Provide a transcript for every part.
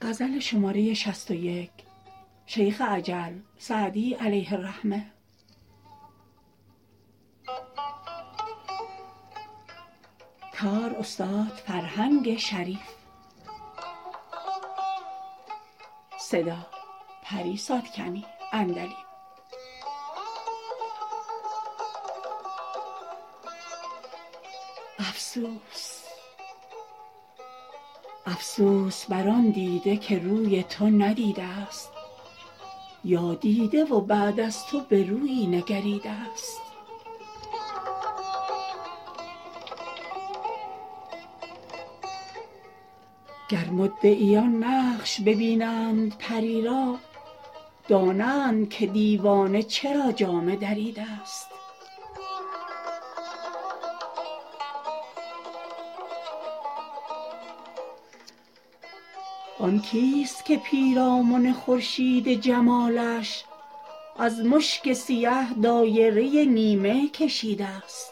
غزل شماره 61 شیخ عجل سعدی علیه الرحمه. تار استاد فرهنگ شریف. صدا پری ساتکنی اندلی. افسوس بر آن دیده که روی تو ندیده است، یا دیده و بعد از تو به رویی نگریده است. گر مدعیان نقش ببینند پری را، دانند که دیوانه چرا جامه دریده است. آن کیست که پیرامن خورشید جمالش، از مشک سیه دایره نیمه کشیده است.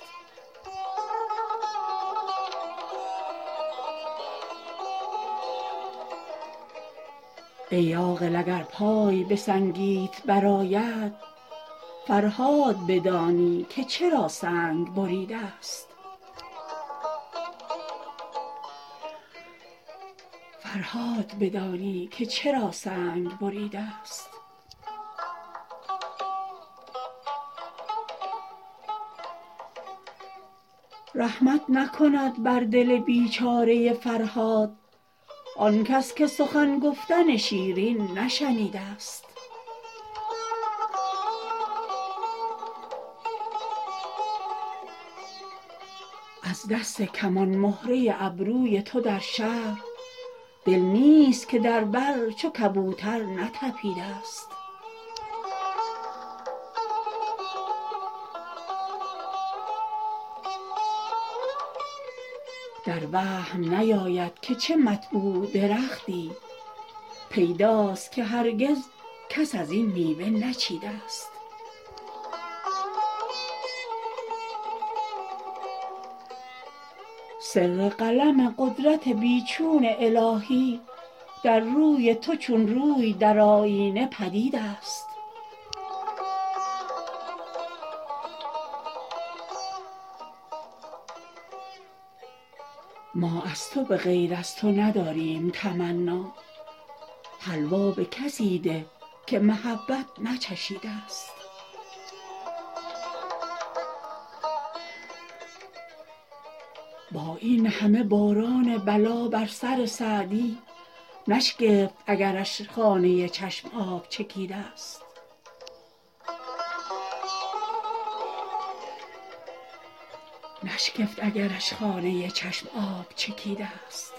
ای عاقل اگر پای به سنگیت برآید، فرهاد بدانی که چرا سنگ بریده است. فرهاد بدانی که چرا سنگ بریده است. رحمت نکند بر دل بیچاره فرهاد، آن کس که سخن گفتن شیرین نشنیده است. از دست کمان مهره ابروی تو در شهر، دل نیست که در بر چو کبوتر نطپیده است. در وهم نیاید که چه مطبوع درختی، پیداست که هرگز کس از این میوه نچیده است. سر قلم قدرت بیچون الهی، در روی تو چون روی در آیینه پدید است. ما از تو به غیر از تو نداریم تمنا، حلوا به کسی ده که محبت نچشیده است. با این همه باران بلا بر سر سعدی، نشگفت اگرش خانه چشم آب چکیده است. نشگفت اگرش خانه چشم آب چکیده است.